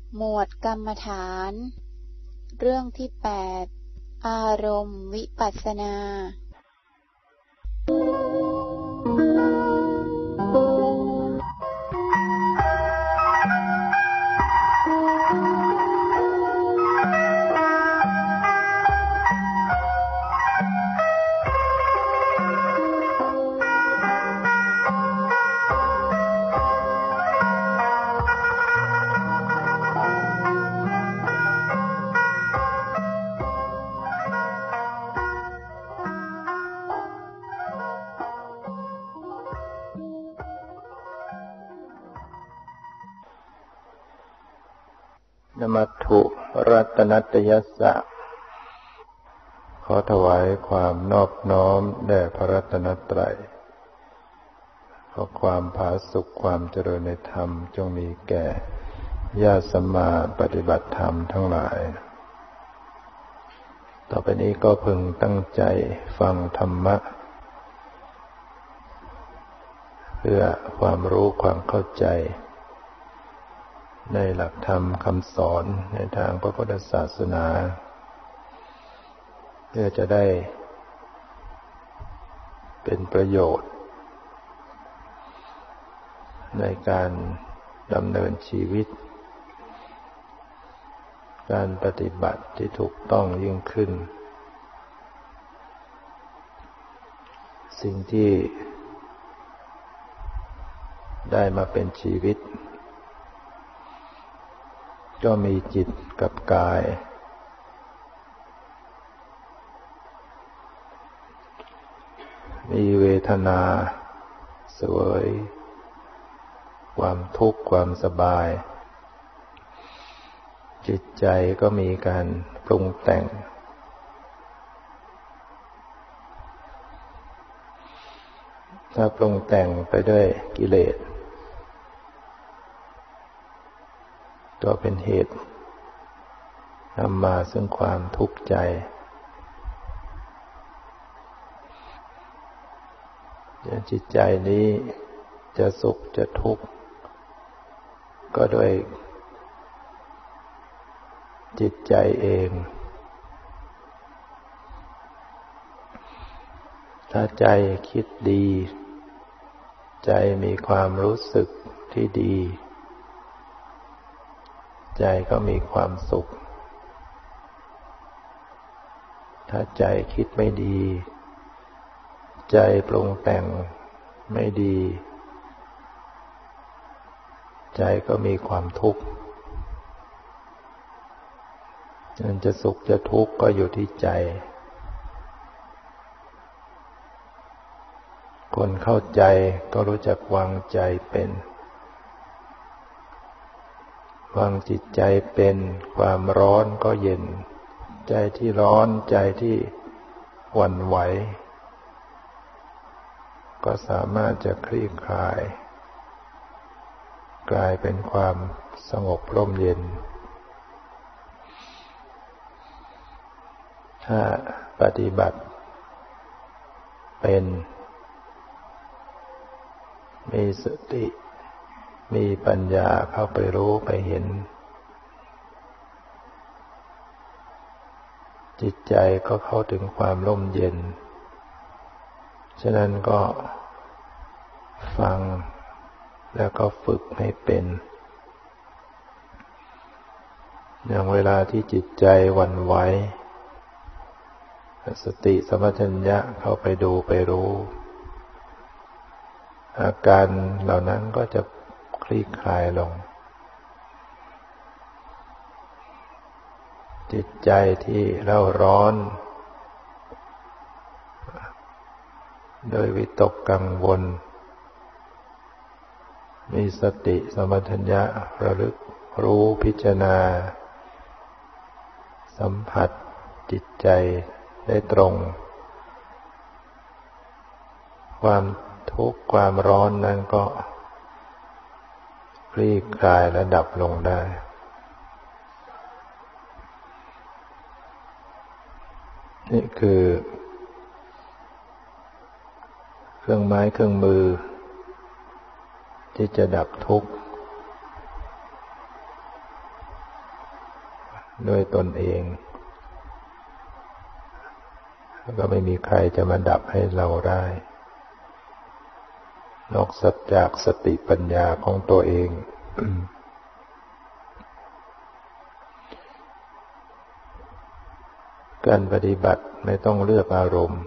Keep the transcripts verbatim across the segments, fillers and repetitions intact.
หมวดกรรมฐานเรื่องที่แปดอารมณ์วิปัสสนานมัตถุรัตนัตยัสสะขอถวายความนอบน้อมแด่พระรัตนตรัยขอความผาสุกความเจริญในธรรมจงมีแก่ญาติสัมมาปฏิบัติธรรมทั้งหลายต่อไปนี้ก็พึงตั้งใจฟังธรรมะเพื่อความรู้ความเข้าใจในหลักธรรมคำสอนในทางพระพุทธศาสนาเพื่อจะได้เป็นประโยชน์ในการดำเนินชีวิตการปฏิบัติที่ถูกต้องยิ่งขึ้นสิ่งที่ได้มาเป็นชีวิตก็มีจิตกับกายมีเวทนาเสวยความทุกข์ความสบายจิตใจก็มีการปรุงแต่งถ้าปรุงแต่งไปด้วยกิเลสก็เป็นเหตุนำมาซึ่งความทุกข์ใจจิตใจนี้จะสุขจะทุกข์ก็ด้วยจิตใจเองถ้าใจคิดดีใจมีความรู้สึกที่ดีใจก็มีความสุขถ้าใจคิดไม่ดีใจปรุงแต่งไม่ดีใจก็มีความทุกข์มันจะสุขจะทุกข์ก็อยู่ที่ใจคนเข้าใจก็รู้จักวางใจเป็นวางจิตใจเป็นความร้อนก็เย็นใจที่ร้อนใจที่หวั่นไหวก็สามารถจะคลี่คลายกลายเป็นความสงบร่มเย็นถ้าปฏิบัติเป็นมีสติมีปัญญาเข้าไปรู้ไปเห็นจิตใจก็เข้าถึงความร่มเย็นฉะนั้นก็ฟังแล้วก็ฝึกให้เป็นอย่างเวลาที่จิตใจหวั่นไหวสติสัมปชัญญะเข้าไปดูไปรู้อาการเหล่านั้นก็จะคลี่คลายลงจิตใจที่เร่าร้อนโดยวิตกกังวลมีสติสัมปชัญญะระลึกรู้พิจารณาสัมผัสจิตใจได้ตรงความทุกข์ความร้อนนั้นก็คลี่คลายและดับลงได้นี่คือเครื่องไม้เครื่องมือที่จะดับทุกข์ด้วยตนเองก็ไม่มีใครจะมาดับให้เราได้นอกจากสติปัญญาของตัวเอง การปฏิบัติไม่ต้องเลือกอารมณ์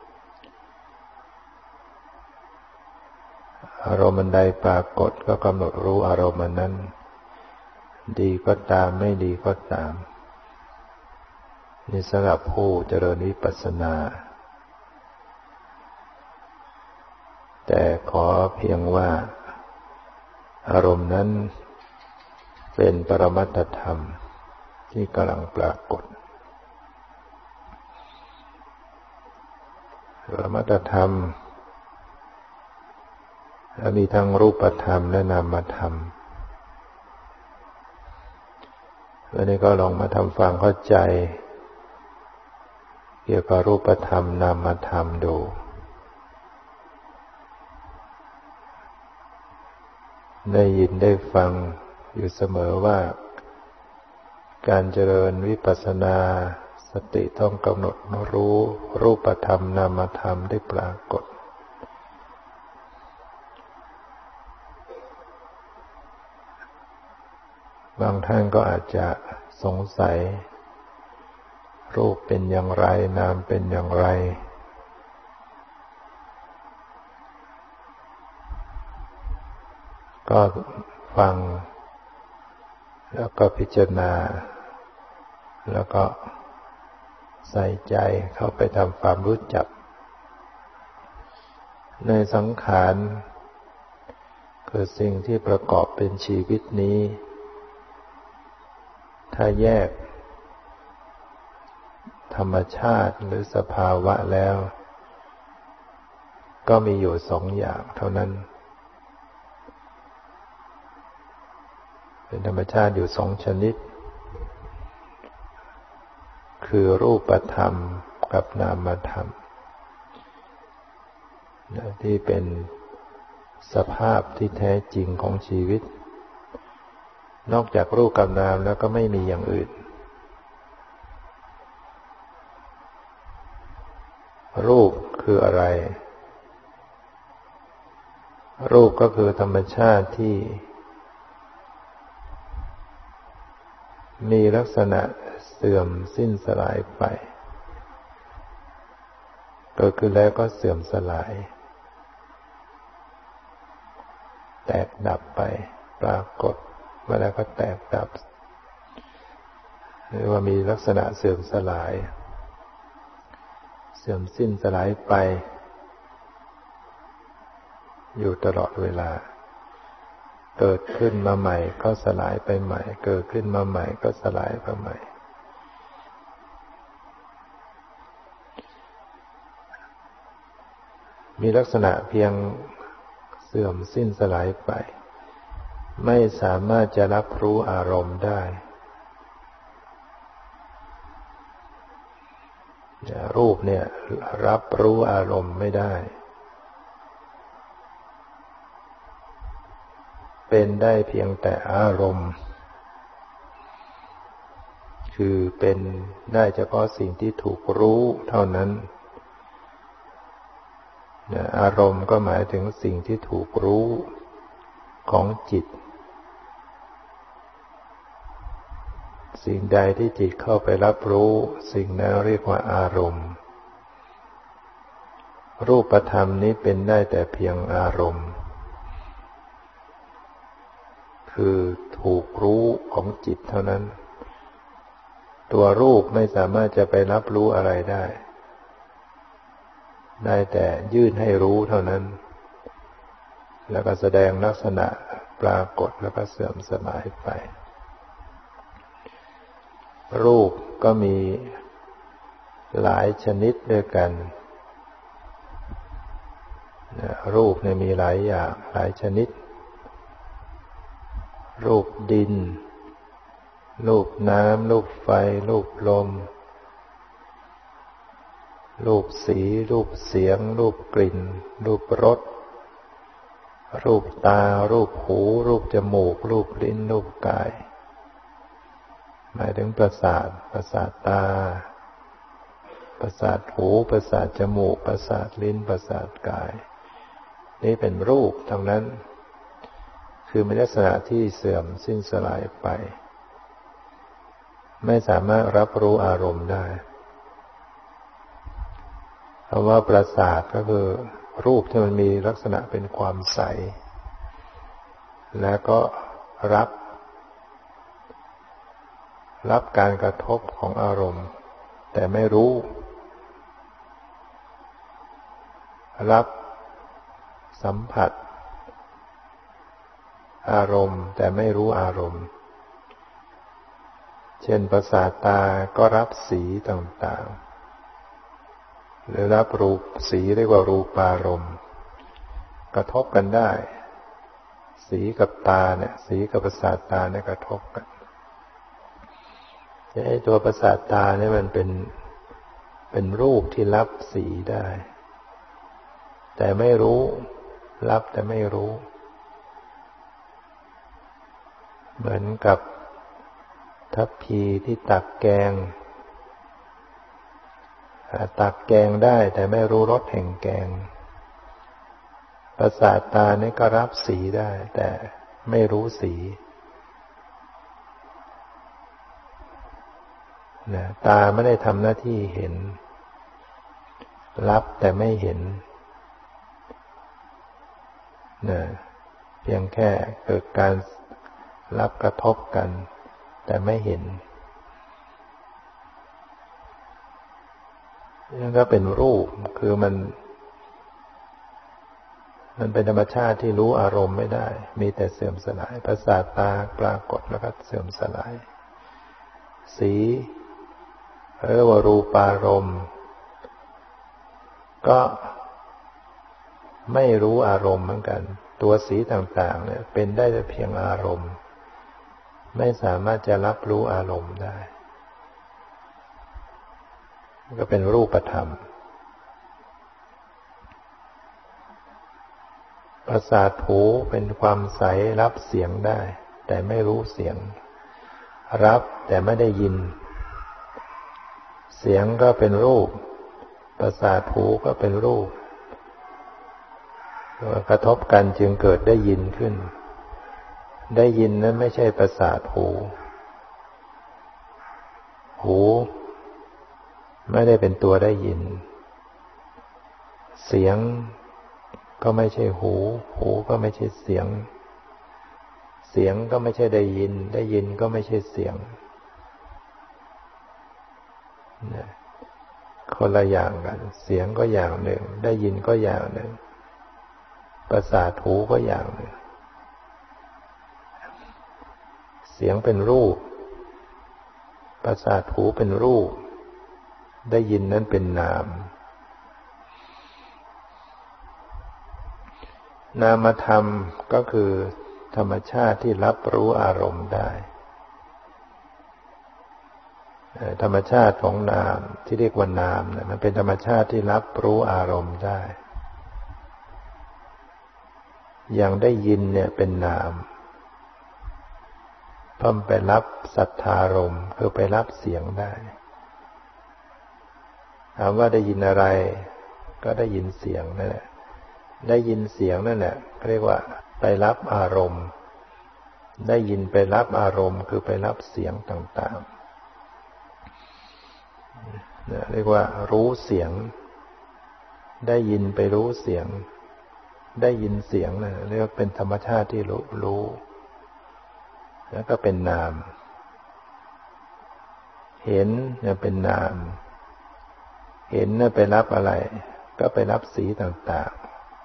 อารมณ์ใดปรากฏก็กำหนดรู้อารมณ์นั้นดีก็ตามไม่ดีก็ตามนี่สำหรับผู้เจริญวิปัสสนาแต่ขอเพียงว่าอารมณ์นั้นเป็นปรมัตถธรรมที่กำลังปรากฏปรมัตถธรรมมีทั้งรูปธรรมและนามธรรมวันนี้ก็ลองมาทำความเข้าใจเกี่ยวกับรูปธรรมนามธรรมดูได้ยินได้ฟังอยู่เสมอว่าการเจริญวิปัสสนาสติต้องกำหนดรู้รูปธรรมนามธรรมได้ปรากฏบางท่านก็อาจจะสงสัยรูปเป็นอย่างไรนามเป็นอย่างไรก็ฟังแล้วก็พิจารณาแล้วก็ใส่ใจเข้าไปทำความรู้จักในสังขารคือสิ่งที่ประกอบเป็นชีวิตนี้ถ้าแยกธรรมชาติหรือสภาวะแล้วก็มีอยู่สองอย่างเท่านั้นเป็นธรรมชาติอยู่สองชนิดคือรูปธรรมกับนามธรรมที่เป็นสภาพที่แท้จริงของชีวิตนอกจากรูปกับนามแล้วก็ไม่มีอย่างอื่นรูปคืออะไรรูปก็คือธรรมชาติที่มีลักษณะเสื่อมสิ้นสลายไปเกิดขึ้นแล้วก็เสื่อมสลายแตกดับไปปรากฏมาแล้วก็แตกดับหรือว่ามีลักษณะเสื่อมสลายเสื่อมสิ้นสลายไปอยู่ตลอดเวลาเกิดขึ้นมาใหม่ก็สลายไปใหม่เกิดขึ้นมาใหม่ก็สลายไปใหม่มีลักษณะเพียงเสื่อมสิ้นสลายไปไม่สามารถจะรับรู้อารมณ์ได้รูปเนี่ยรับรู้อารมณ์ไม่ได้เป็นได้เพียงแต่อารมณ์คือเป็นได้เฉพาะสิ่งที่ถูกรู้เท่านั้นอารมณ์ก็หมายถึงสิ่งที่ถูกรู้ของจิตสิ่งใดที่จิตเข้าไปรับรู้สิ่งนั้นเรียกว่าอารมณ์รูปธรรมนี้เป็นได้แต่เพียงอารมณ์คือถูกรู้ของจิตเท่านั้นตัวรูปไม่สามารถจะไปรับรู้อะไรได้ได้แต่ยื่นให้รู้เท่านั้นแล้วก็แสดงลักษณะปรากฏแล้วก็เสื่อมสลายไปรูปก็มีหลายชนิดด้วยกันรูปเนี่ยมีหลายอย่างหลายชนิดรูปดินรูปน้ำรูปไฟรูปลมรูปสีรูปเสียงรูปกลิ่นรูปรสรูปตารูปหูรูปจมูกรูปลิ้นรูปกายหมายถึงประสาทประสาทตาประสาทหูประสาทจมูกประสาทลิ้นประสาทกายนี่เป็นรูปทั้งนั้นคือมีลักษณะที่เสื่อมสิ้นสลายไปไม่สามารถรับรู้อารมณ์ได้คำว่าประสาทก็คือรูปที่มันมีลักษณะเป็นความใสแล้วก็รับรับการกระทบของอารมณ์แต่ไม่รู้รับสัมผัสอารมณ์แต่ไม่รู้อารมณ์เช่นประสาทตาก็รับสีต่างๆหรือรับรูปสีเรียกว่ารูปารมณ์กระทบกันได้สีกับตาเนี่ยสีกับประสาทตาเนี่ยกระทบกันไอ้ตัวประสาทตาเนี่ยมันเป็นเป็นรูปที่รับสีได้แต่ไม่รู้รับแต่ไม่รู้เหมือนกับทัพพีที่ตักแกงตักแกงได้แต่ไม่รู้รสแห่งแกงประสาทตาเนี่ยก็รับสีได้แต่ไม่รู้สีนะตาไม่ได้ทำหน้าที่เห็นรับแต่ไม่เห็นนะเพียงแค่เกิดการรับกระทบกันแต่ไม่เห็นนั่นก็เป็นรูปคือมันมันเป็นธรรมชาติที่รู้อารมณ์ไม่ได้มีแต่เสื่อมสลายประสาทตาปรากฏแล้วก็เสื่อมสลายสีเรียกว่ารูปารมณ์ก็ไม่รู้อารมณ์เหมือนกันตัวสีต่างๆเนี่ยเป็นได้แต่เพียงอารมณ์ไม่สามารถจะรับรู้อารมณ์ได้ก็เป็นรูปธรรมประสาทหูเป็นความใสรับเสียงได้แต่ไม่รู้เสียงรับแต่ไม่ได้ยินเสียงก็เป็นรูปประสาทหูก็เป็นรูปกระทบกันจึงเกิดได้ยินขึ้นได้ยินนั้นไม่ใช่ประสาทหูหูไม่ได้เป็นตัวได้ยินเสียงก็ไม่ใช่หูหูก็ไม่ใช่เสียงเสียงก็ไม่ใช่ได้ยินได้ยินก็ไม่ใช่เสียงคนละอย่างกันเสียงก็อย่างหนึ่งได้ยินก็อย่างหนึ่งประสาทหูก็อย่างหนึ่งเสียงเป็นรูปประสาทหูเป็นรูปได้ยินนั้นเป็นนามนามธรรมก็คือธรรมชาติที่รับรู้อารมณ์ได้ธรรมชาติของนามที่เรียกว่านามเนี่ยมันเป็นธรรมชาติที่รับรู้อารมณ์ได้อย่างได้ยินเนี่ยเป็นนามเพราะมันไปรับสัทธารมณ์คือไปรับเสียงได้ถามว่าได้ยินอะไรก็ได้ยินเสียงนั่นแหละได้ยินเสียงนั่นแหละเรียกว่าไปรับอารมณ์ได้ยินไปรับอารมณ์คือไปรับเสียงต่างๆเรียกว่ารู้เสียงได้ยินไปรู้เสียงได้ยินเสียงนั่นเรียกว่าเป็นธรรมชาติที่รู้รู้แล้วก็เป็นนามเห็นเนี่ยเป็นนามเห็นเนี่ยไปรับอะไรก็ไปรับสีต่าง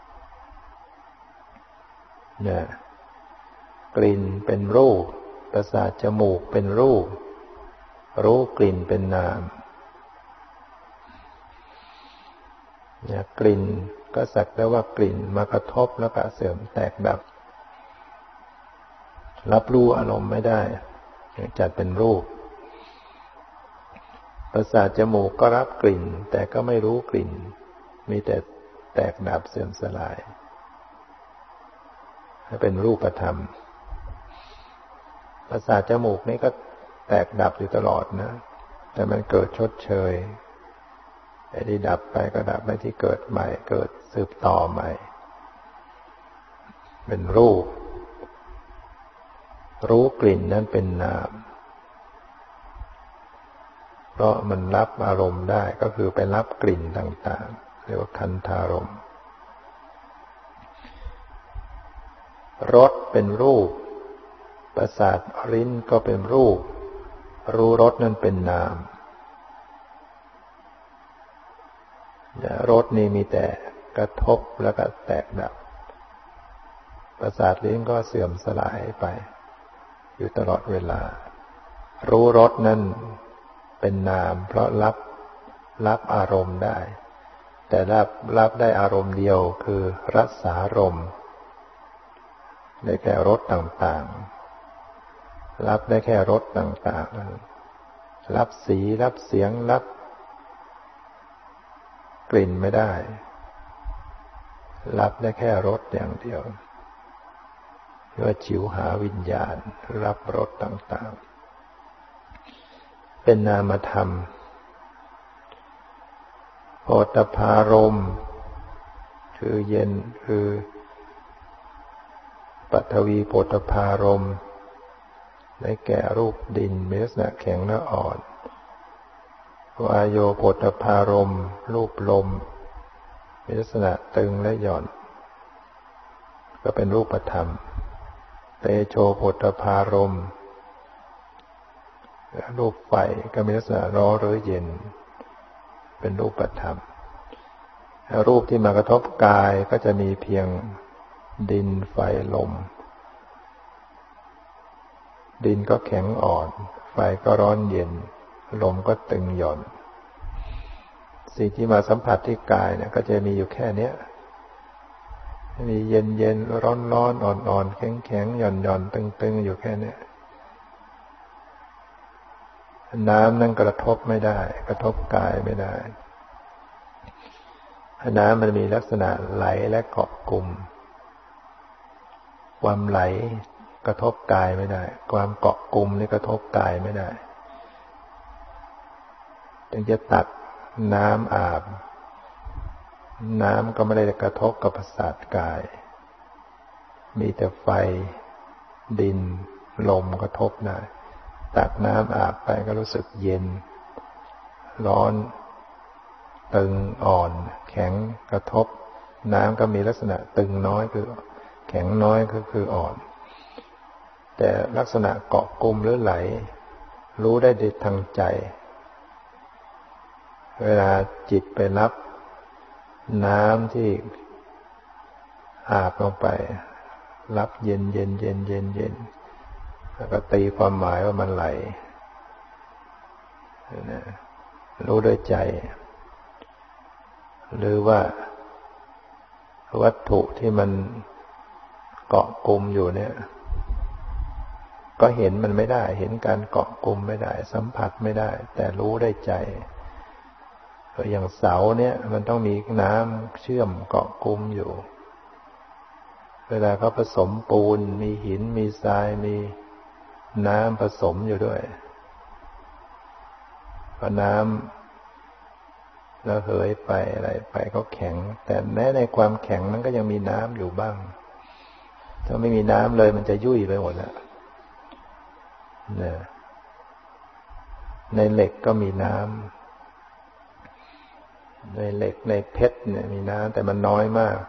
ๆเนี่ยกลิ่นเป็นรูปประสาทจมูกเป็นรูปรู้กลิ่นเป็นนามเนี่ยกลิ่นก็สักแต่ว่ากลิ่นมากระทบแล้วก็เสื่อมแตกดับรับรู้อารมณ์ไม่ได้จัดเป็นรูปประสาทจมูกก็รับกลิ่นแต่ก็ไม่รู้กลิ่นมีแต่แตกดับเสื่อมสลายเป็นรูปธรรมประสาทจมูกนี่ก็แตกดับอยู่ตลอดนะแต่มันเกิดชดเชยไอ้ที่ดับไปก็ดับไปที่เกิดใหม่เกิดสืบต่อใหม่เป็นรูปรู้กลิ่นนั้นเป็นนามเพราะมันรับอารมณ์ได้ก็คือไปรับกลิ่นต่างๆเรียกว่าคันธารมณ์รสเป็นรูปประสาทลิ้นก็เป็นรูปรู้รสนั้นเป็นนามรสนี่มีแต่กระทบแล้วก็แตกดับประสาทลิ้นก็เสื่อมสลายไปอยู่ตลอดเวลารู้รสนั้นเป็นนามเพราะรับรับอารมณ์ได้แต่รับรับได้อารมณ์เดียวคือรสารมณ์ได้แก่รสต่างๆรับได้แค่รสต่างๆรับสีรับเสียงรับกลิ่นไม่ได้รับได้แค่รสอย่างเดียวเรียกว่าชิวหาวิญญาณรับรสต่างๆเป็นนามธรรมโผฏฐัพพารมณ์คือเย็นคือปฐวีโผฏฐัพพารมณ์ได้แก่รูปดินมีลักษณะแข็งและอ่อนวายโยโผฏฐัพพารมณ์รูปลมมีลักษณะตึงและหย่อนก็เป็นรูปธรรมเตโชโผฏฐัพพารมณ์รูปไฟก็มีลักษณะร้อนหรือเย็นเป็นรูปธรรมรูปที่มากระทบกายก็จะมีเพียงดินไฟลมดินก็แข็งอ่อนไฟก็ร้อนเย็นลมก็ตึงหย่อนสิ่งที่มาสัมผัสที่กายเนี่ยก็จะมีอยู่แค่เนี้ยมีเย็นเย็นร้อนร้อนอ่อนอ่อนแข็งแข็งหย่อนหย่อนตึงตึงอยู่แค่เนี้ยน้ำนั่นกระทบไม่ได้กระทบกายไม่ได้น้ำมันมีลักษณะไหลและเกาะกลุ่มความไหลกระทบกายไม่ได้ความเกาะกลุ่มนี่กระทบกายไม่ได้จึงจะตักน้ำอาบน้ำก็ไม่ได้กระทบกับประสาทกายมีแต่ไฟดินลมกระทบได้ตักน้ำอาบไปก็รู้สึกเย็นร้อนตึงอ่อนแข็งกระทบน้ำก็มีลักษณะตึงน้อยคือแข็งน้อยก็คืออ่อนแต่ลักษณะเกาะกลุ่มหรือไหลรู้ได้ด้วยทางใจเวลาจิตไปรับน้ำที่อาบลงไปรับเย็นเย็นเย็นเย็นเย็นแล้วก็ตีความหมายว่ามันไหลรู้ด้วยใจหรือว่าวัตถุที่มันเกาะกลุ่มอยู่เนี่ยก็เห็นมันไม่ได้เห็นการเกาะกลุ่มไม่ได้สัมผัสไม่ได้แต่รู้ได้ใจอย่างเสาเนี่ยมันต้องมีน้ำเชื่อมเกาะกลุ่มอยู่เวลาเขาผสมปูนมีหินมีทรายมีน้ำผสมอยู่ด้วยพอน้ำระเหยไปอะไรไปก็แข็งแต่แม้ในความแข็งนั้นก็ยังมีน้ำอยู่บ้างถ้าไม่มีน้ำเลยมันจะยุ่ยไปหมดแล้วเนี่ยในเหล็กก็มีน้ำในเหล็กในเพชรเนี่ยมีน้ำแต่มันน้อยมาก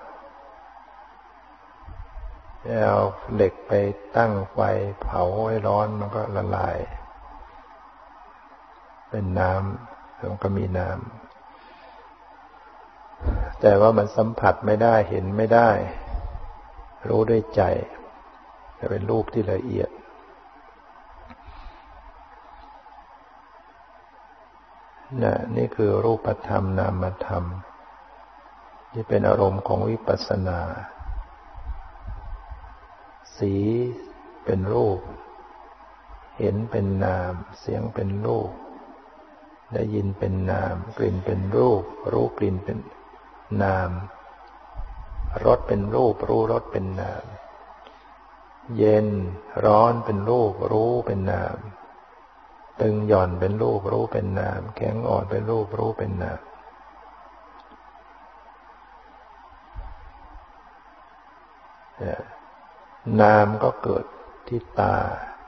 เอาเหล็กไปตั้งไฟเผาให้ร้อนมันก็ละลายเป็นน้ำมันก็มีน้ำแต่ว่ามันสัมผัสไม่ได้เห็นไม่ได้รู้ด้วยใจจะเป็นรูปที่ละเอียดนะนี่คือรูปธรรมนามธรรมที่เป็นอารมณ์ของวิปัสสนาสีเป็นรูปเห็นเป็นนามเสียงเป็นรูปได้ยินเป็นนามกลิ่นเป็นรูปรู้กลิ่นเป็นนามรสเป็นรูปรู้รสเป็นนามเย็นร้อนเป็นรูปรู้เป็นนามตึงหย่อนเป็นรูปรู้เป็นนามแข็งอ่อนเป็นรูปรู้เป็นนามนามก็เกิดที่ตา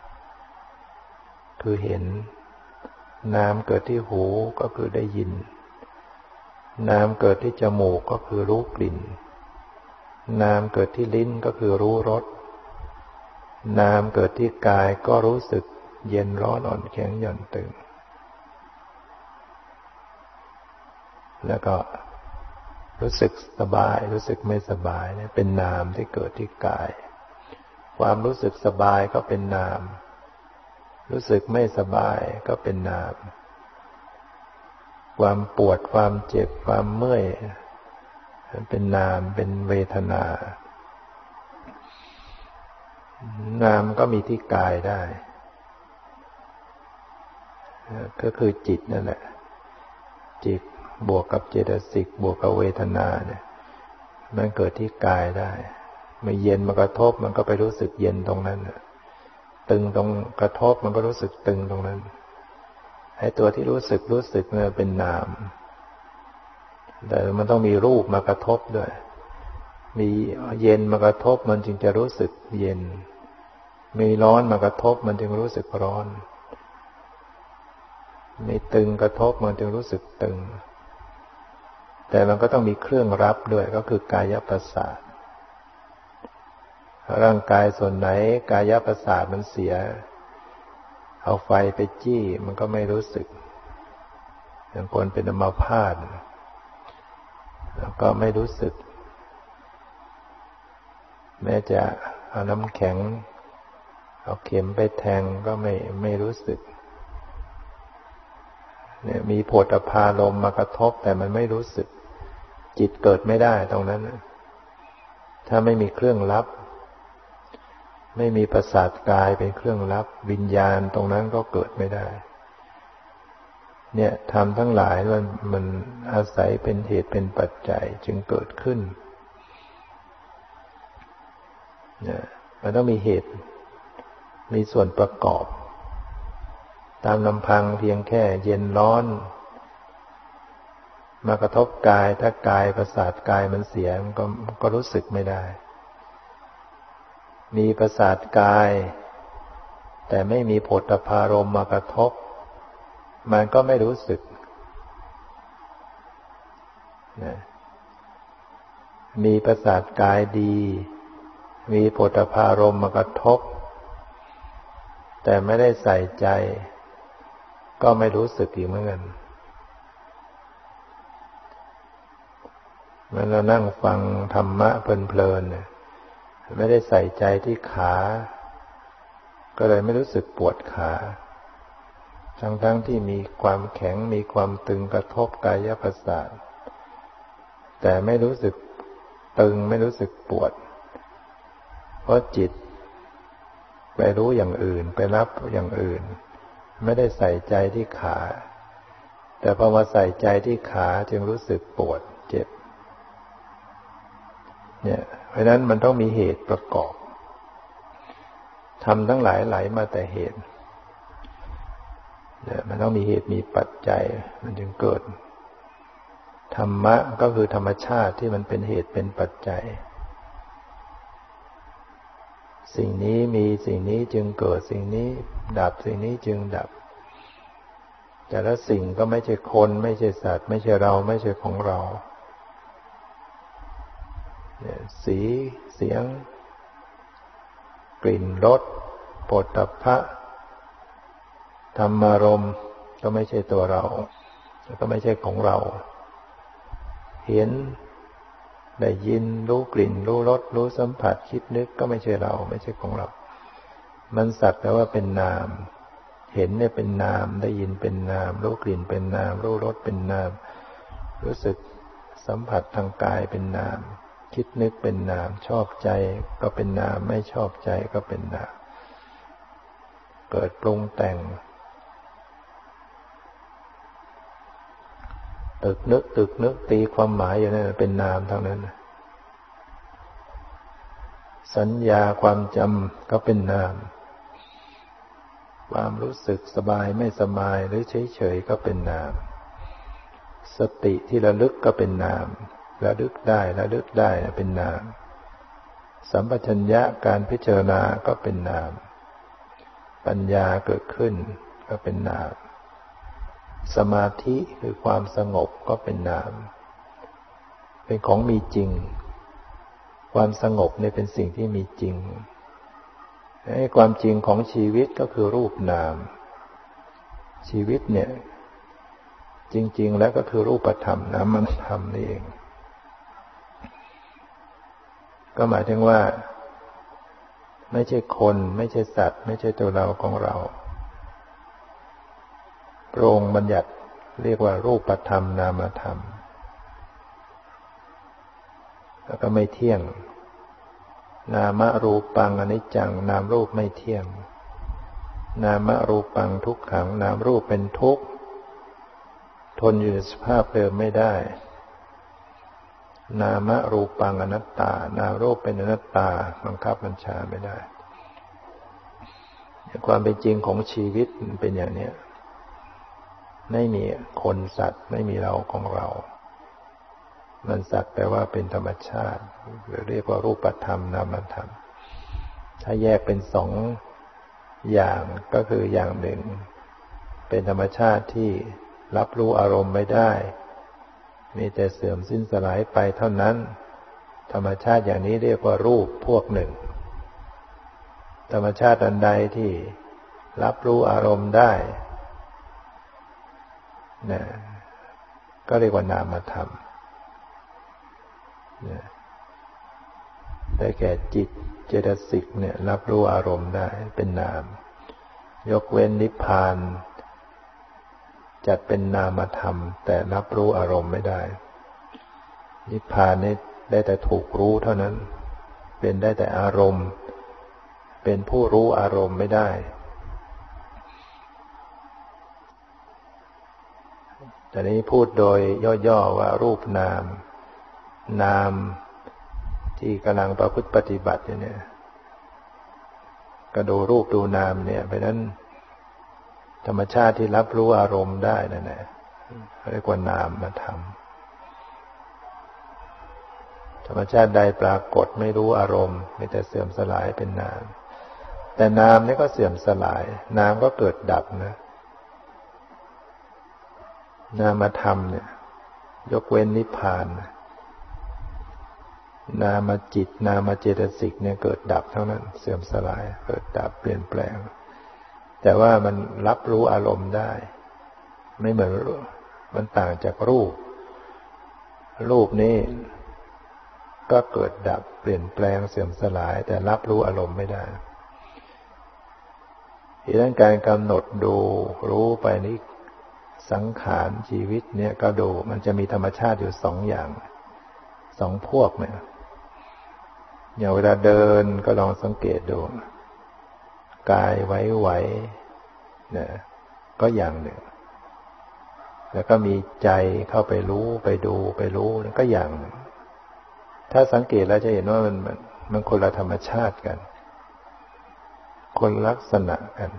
คือเห็นนามเกิดที่หูก็คือได้ยินนามเกิดที่จมูกก็คือรู้กลิ่นนามเกิดที่ลิ้นก็คือรู้รสนามเกิดที่กายก็รู้สึกเย็นร้อนอ่อนแข็งหย่อนตึงแล้วก็รู้สึกสบายรู้สึกไม่สบายเนี่ยเป็นนามที่เกิดที่กายความรู้สึกสบายก็เป็นนามรู้สึกไม่สบายก็เป็นนามความปวดความเจ็บความเมื่อยเป็นนามเป็นเวทนานามก็มีที่กายได้ก็คือจิตนั่นแหละจิตบวกกับเจตสิกบวกกับเวทนาเนี่ยมันเกิดที่กายได้เมื่อเย็นมากระทบมันก็ไปรู้สึกเย็นตรงนั้นตึงตรงกระทบมันก็รู้สึกตึงตรงนั้นไอ้ตัวที่รู้สึกรู้สึกเนี่ยเป็นนามแต่มันต้องมีรูปมากระทบด้วยมีเย็นมากระทบมันจึงจะรู้สึกเย็นมีร้อนมากระทบมันจึงรู้สึกร้อนมีตึงกระทบมันจึงรู้สึกตึงแต่มันก็ต้องมีเครื่องรับด้วยก็คือกายประสาทร่างกายส่วนไหนกายประสาทมันเสียเอาไฟไปจี้มันก็ไม่รู้สึกอย่างคนเป็นอัมพาตแล้วก็ไม่รู้สึกแม้จะเอาน้ำแข็งเอาเข็มไปแทงก็ไม่ไม่รู้สึกเนี่ยมีโผฏฐัพพารมณ์มากระทบแต่มันไม่รู้สึกจิตเกิดไม่ได้ตรงนั้นถ้าไม่มีเครื่องรับไม่มีประสาทกายเป็นเครื่องรับวิญญาณตรงนั้นก็เกิดไม่ได้เนี่ยธรรมทั้งหลายมันมันอาศัยเป็นเหตุเป็นปัจจัยจึงเกิดขึ้นเนี่ยมันต้องมีเหตุมีส่วนประกอบตามลำพังเพียงแค่เย็นร้อนมากระทบกายถ้ากายประสาทกายมันเสียมันก็ก็รู้สึกไม่ได้มีประสาทกายแต่ไม่มีโผฏฐัพพารมณ์มากระทบมันก็ไม่รู้สึกนะมีประสาทกายดีมีโผฏฐัพพารมณ์มากระทบแต่ไม่ได้ใส่ใจก็ไม่รู้สึกอีกเหมือนกันเมื่อเรานั่งฟังธรรมะเพลินๆเนี่ยไม่ได้ใส่ใจที่ขาก็เลยไม่รู้สึกปวดขาทั้งๆที่มีความแข็งมีความตึงกระทบกายประสาทแต่ไม่รู้สึกตึงไม่รู้สึกปวดเพราะจิตไปรู้อย่างอื่นไปรับอย่างอื่นไม่ได้ใส่ใจที่ขาแต่พอมาใส่ใจที่ขาจึงรู้สึกปวดเจ็บเนี่ยเพราะนั้นมันต้องมีเหตุประกอบทำทั้งหลายไหลมาแต่เหตุเนี่ยมันต้องมีเหตุมีปัจจัยมันจึงเกิดธรรมะก็คือธรรมชาติที่มันเป็นเหตุเป็นปัจจัยสิ่งนี้มีสิ่งนี้จึงเกิดสิ่งนี้ดับสิ่งนี้จึงดับแต่ละสิ่งก็ไม่ใช่คนไม่ใช่สัตว์ไม่ใช่เราไม่ใช่ของเราสีเสียงกลิ่นรสโผฏฐัพพะธรรมารมณ์ก็ไม่ใช่ตัวเราก็ไม่ใช่ของเราเห็นได้ยินรู้กลิ่นรู้รสรู้สัมผัสคิดนึกก็ไม่ใช่เราไม่ใช่ของเรามันสักแต่ว่าเป็นนามเห็นเนี่ยเป็นนามได้ยินเป็นนามรู้กลิ่นเป็นนามรู้รสเป็นนามรู้สึกสัมผัสทางกายเป็นนามคิดนึกเป็นนามชอบใจก็เป็นนามไม่ชอบใจก็เป็นนามเกิดปรุงแต่งตึกนึกตึกนึกตีความหมายอยู่นั่นเป็นนามทั้งนั้นสัญญาความจำก็เป็นนามความรู้สึกสบายไม่สบายหรือเฉยๆก็เป็นนามสติที่ระลึกก็เป็นนามระลึกได้ระลึกได้เป็นนามสัมปชัญญะการพิจารณาก็เป็นนามปัญญาเกิดขึ้นก็เป็นนามสมาธิคือความสงบก็เป็นนามเป็นของมีจริงความสงบเนี่ยเป็นสิ่งที่มีจริงไอ้ความจริงของชีวิตก็คือรูปนามชีวิตเนี่ยจริงๆแล้วก็คือรูปธรรมนามธรรมนี่เองก็หมายถึงว่าไม่ใช่คนไม่ใช่สัตว์ไม่ใช่ตัวเราของเราพระองค์บัญญัติเรียกว่ารูปธรรมนามธรรมแล้วก็ไม่เที่ยงนามรูปังอนิจจังนามรูปไม่เที่ยงนามรูปังทุกขังนามรูปเป็นทุกข์ทนอยู่ในสภาพเดิมไม่ได้นามรูปังอนัตตานามรูปเป็นอนัตตาบังคับบัญชาไม่ได้ความเป็นจริงของชีวิตมันเป็นอย่างนี้ไม่มีคนสัตว์ไม่มีเราของเรามันสักแต่ว่าเป็นธรรมชาติเรียกว่ารูปธรรมนามธรรมถ้าแยกเป็นสองอย่างก็คืออย่างหนึ่งเป็นธรรมชาติที่รับรู้อารมณ์ไม่ได้มีแต่เสื่อมสิ้นสลายไปเท่านั้นธรรมชาติอย่างนี้เรียกว่ารูปพวกหนึ่งธรรมชาติอันใดที่รับรู้อารมณ์ได้นะก็เรียกว่านามธรรมได้แก่จิตเจตสิกเนี่ยรับรู้อารมณ์ได้เป็นนามยกเว้นนิพพานจัดเป็นนามธรรมแต่รับรู้อารมณ์ไม่ได้นิพพานนี่ได้แต่ถูกรู้เท่านั้นเป็นได้แต่อารมณ์เป็นผู้รู้อารมณ์ไม่ได้แต่นี้พูดโดยย่อๆว่ารูปนามนามที่กำลังประพฤติปฏิบัติอยู่เนี่ยก็ดูรูปดูนามเนี่ยเพราะนั้นธรรมชาติที่รับรู้อารมณ์ได้นั่นแหละเรียกว่านามธรรมธรรมชาติใดปรากฏไม่รู้อารมณ์มีแต่เสื่อมสลายเป็นนามแต่นามนี่ก็เสื่อมสลายนามก็เกิดดับนะนามธรรมเนี่ยยกเว้นนิพพานนามจิตนามเจตสิกเนี่ยเกิดดับเท่านั้นเสื่อมสลายเกิดดับเปลี่ยนแปลงแต่ว่ามันรับรู้อารมณ์ได้ไม่เหมือนมันต่างจากรูปรูปนี้ก็เกิดดับเปลี่ยนแปลงเสื่อมสลายแต่รับรู้อารมณ์ไม่ได้ดังนั้นการกำหนดดูรู้ไปนี้สังขารชีวิตเนี่ยก็ดูมันจะมีธรรมชาติอยู่สองอย่างสองพวกเนี่ยอย่างเวลาเดินก็ลองสังเกตดูกายไหวๆเนี่ยก็อย่างหนึ่งแล้วก็มีใจเข้าไปรู้ไปดูไปรู้ก็อย่างหนึ่งถ้าสังเกตแล้วจะเห็นว่ามันมันคนละธรรมชาติกันคนลักษณะกัน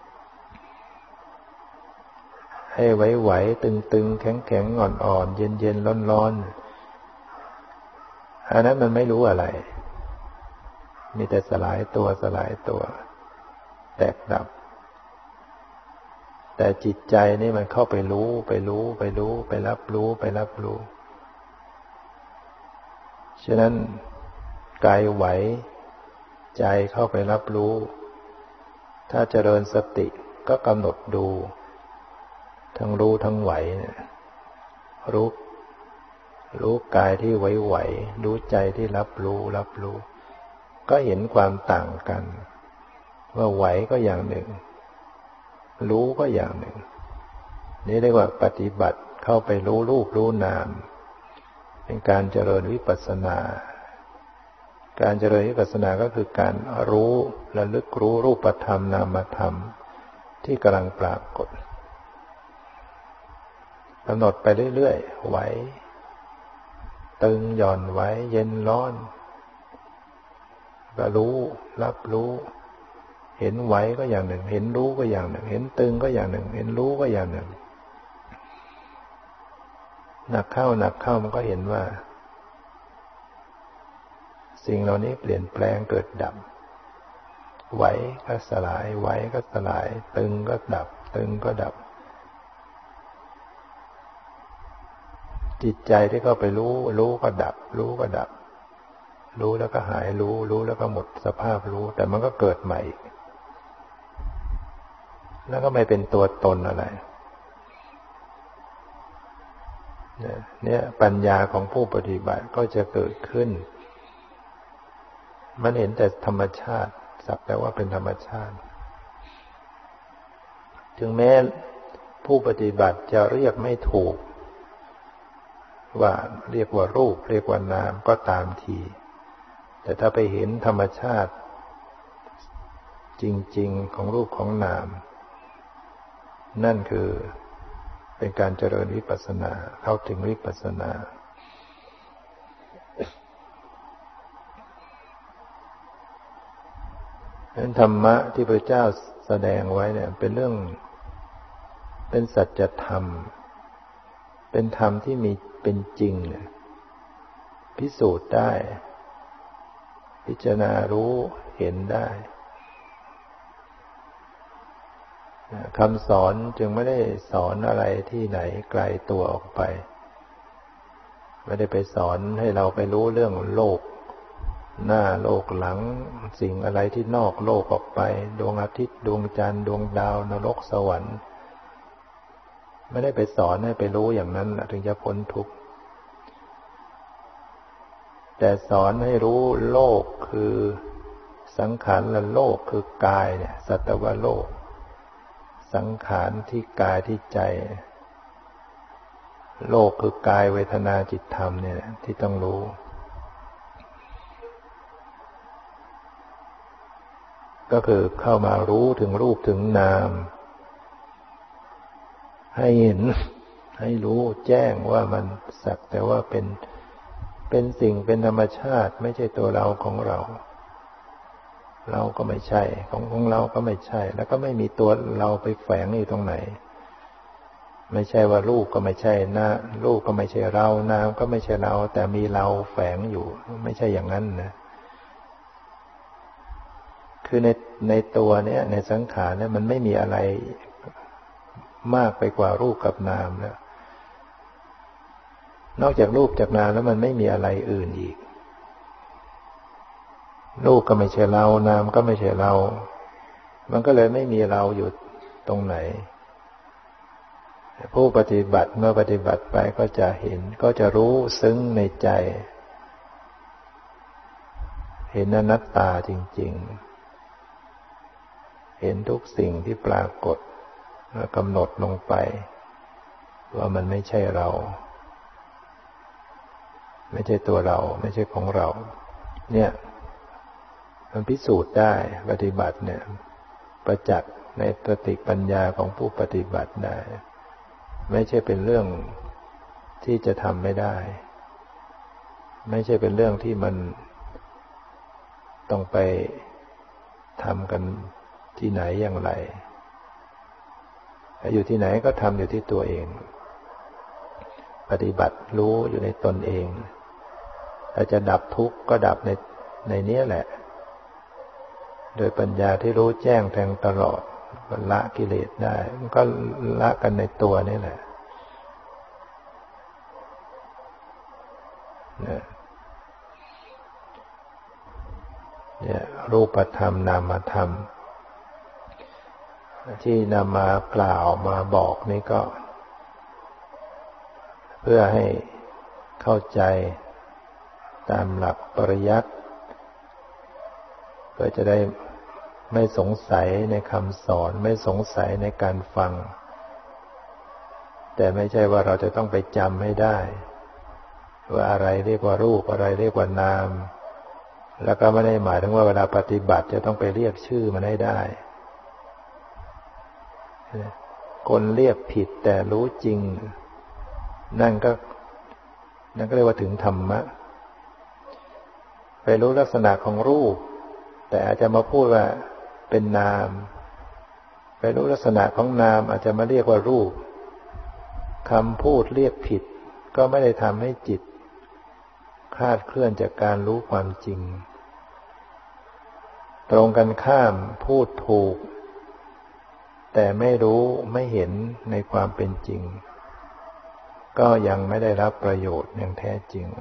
ให้ไหวๆตึงๆแข็งๆอ่อนๆเย็นๆร้อนๆอันนั้นมันไม่รู้อะไรมีแต่สลายตัวสลายตัวแตกดับแต่จิตใจนี่มันเข้าไปรู้ไปรู้ไปรู้ไปรับรู้ไปรับรู้ฉะนั้นกายไหวใจเข้าไปรับรู้ถ้าเจริญสติก็กำหนดดูทั้งรู้ทั้งไหวเนี่ยรู้รู้กายที่ไหวๆรู้ใจที่รับรู้รับรู้ก็เห็นความต่างกันว่าไหวก็อย่างหนึ่งรู้ก็อย่างหนึ่งนี่เรียกว่าปฏิบัติเข้าไปรู้รูปรู้นามเป็นการเจริญวิปัสสนาการเจริญวิปัสสนาก็คือการรู้ระลึกรู้รูปธรรมนามธรรมที่กำลังปรากฏกำหนดไปเรื่อยๆไหวตึงหย่อนไหวเย็นร้อนก็รู้รับรู้เห็นไหวก็อย่างหนึ่งเห็นรู้ก็อย่างหนึ่งเห็นตึงก็อย่างหนึ่งเห็นรู้ก็อย่างหนึ่งหนักเข้าหนักเข้ามันก็เห็นว่าสิ่งเหล่านี้เปลี่ยนแปลงเกิดดับไหวก็สลายไหวก็สลายตึงก็ดับตึงก็ดับจิตใจที่เข้าไปรู้รู้ก็ดับรู้ก็ดับรู้แล้วก็หายรู้รู้แล้วก็หมดสภาพรู้แต่มันก็เกิดใหม่อีกแล้วก็ไม่เป็นตัวตนอะไรเนี่ยปัญญาของผู้ปฏิบัติก็จะเกิดขึ้นมันเห็นแต่ธรรมชาติสักแต่ว่าเป็นธรรมชาติถึงแม้ผู้ปฏิบัติจะเรียกไม่ถูกว่าเรียกว่ารูปเรียกว่านามก็ตามทีแต่ถ้าไปเห็นธรรมชาติจริงๆของรูปของนามนั่นคือเป็นการเจริญวิปัสสนาเข้าถึงวิปัสสนาฉะนั้นธรรมะที่พระเจ้าแสดงไว้เนี่ยเป็นเรื่องเป็นสัจธรรมเป็นธรรมที่มีเป็นจริงพิสูจน์ได้พิจารณารู้เห็นได้คำสอนจึงไม่ได้สอนอะไรที่ไหนไกลตัวออกไปไม่ได้ไปสอนให้เราไปรู้เรื่องโลกหน้าโลกหลังสิ่งอะไรที่นอกโลกออกไปดวงอาทิตย์ดวงจันทร์ดวงดาวนรกสวรรค์ไม่ได้ไปสอนให้ไปรู้อย่างนั้นถึงจะพ้นทุกข์แต่สอนให้รู้โลกคือสังขารและโลกคือกายเนี่ยสัตวโลกสังขารที่กายที่ใจโลกคือกายเวทนาจิตธรรมเนี่ยที่ต้องรู้ก็คือเข้ามารู้ถึงรูปถึงนามให้เห็นให้รู้แจ้งว่ามันสักแต่ว่าเป็นเป็นสิ่งเป็นธรรมชาติไม่ใช่ตัวเราของเราเราก็ไม่ใช่ของของเราก็ไม่ใช่แล้วก็ไม่มีตัวเราไปแฝงอยู่ตรงไหนไม่ใช่ว่ารูปก็ไม่ใช่นะรูปก็ไม่ใช่เรานามก็ไม่ใช่เราแต่มีเราแฝงอยู่ไม่ใช่อย่างนั้นนะคือในในตัวเนี้ยในสังขารเนี่ยมันไม่มีอะไรมากไปกว่ารูปกับนามแล้วนอกจากรูปจากนามแล้วมันไม่มีอะไรอื่นอีกรูปก็ไม่ใช่เรานามก็ไม่ใช่เรามันก็เลยไม่มีเราอยู่ตรงไหนผู้ปฏิบัติเมื่อปฏิบัติไปก็จะเห็นก็จะรู้ซึ้งในใจเห็นอนัตตาจริงๆเห็นทุกสิ่งที่ปรากฏแล้วกำหนดลงไปว่ามันไม่ใช่เราไม่ใช่ตัวเราไม่ใช่ของเราเนี่ยมันพิสูจน์ได้ปฏิบัติเนี่ยประจักษ์ในสติปัญญาของผู้ปฏิบัติได้ไม่ใช่เป็นเรื่องที่จะทำไม่ได้ไม่ใช่เป็นเรื่องที่มันต้องไปทำกันที่ไหนอย่างไรอยู่ที่ไหนก็ทำอยู่ที่ตัวเองปฏิบัติรู้อยู่ในตนเองถ้าจะดับทุกข์ก็ดับในในนี้แหละโดยปัญญาที่รู้แจ้งแทงตลอดละกิเลสได้มันก็ละกันในตัวนี่แหละเนี่ยรูปธรรมนามธรรมที่นำมากล่าวมาบอกนี่ก็เพื่อให้เข้าใจตามหลักปริยัติเพื่อจะได้ไม่สงสัยในคำสอนไม่สงสัยในการฟังแต่ไม่ใช่ว่าเราจะต้องไปจำให้ได้ว่าอะไรเรียกว่ารูปอะไรเรียกว่านามแล้วก็ไม่ได้หมายถึงว่าเวลาปฏิบัติจะต้องไปเรียกชื่อมันให้ได้คนเรียกผิดแต่รู้จริงนั่นก็นั่นก็เรียกว่าถึงธรรมะไปรู้ลักษณะของรูปแต่อาจจะมาพูดว่าเป็นนามไปรู้ลักษณะของนามอาจจะมาเรียกว่ารูปคำพูดเรียกผิดก็ไม่ได้ทำให้จิตคลาดเคลื่อนจากการรู้ความจริงตรงกันข้ามพูดถูกแต่ไม่รู้ไม่เห็นในความเป็นจริงก็ยังไม่ได้รับประโยชน์อย่างแท้จริง